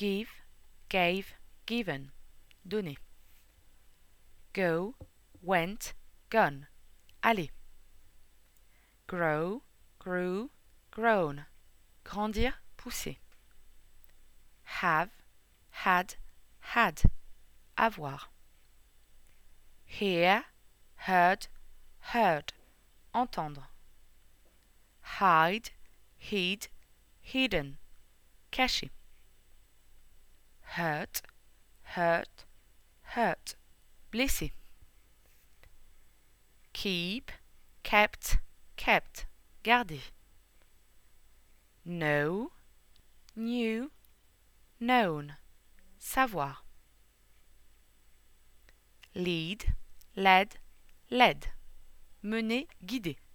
give, gave, given, donner. Go, went, gone, aller. Grow, grew, grown, grandir, pousser. Have, had, avoir. Hear, heard, entendre. Hide, hid, hidden, caché. Hurt, blessé. Keep, kept, garder. Know, knew, known, savoir. Lead, led, mener, guider.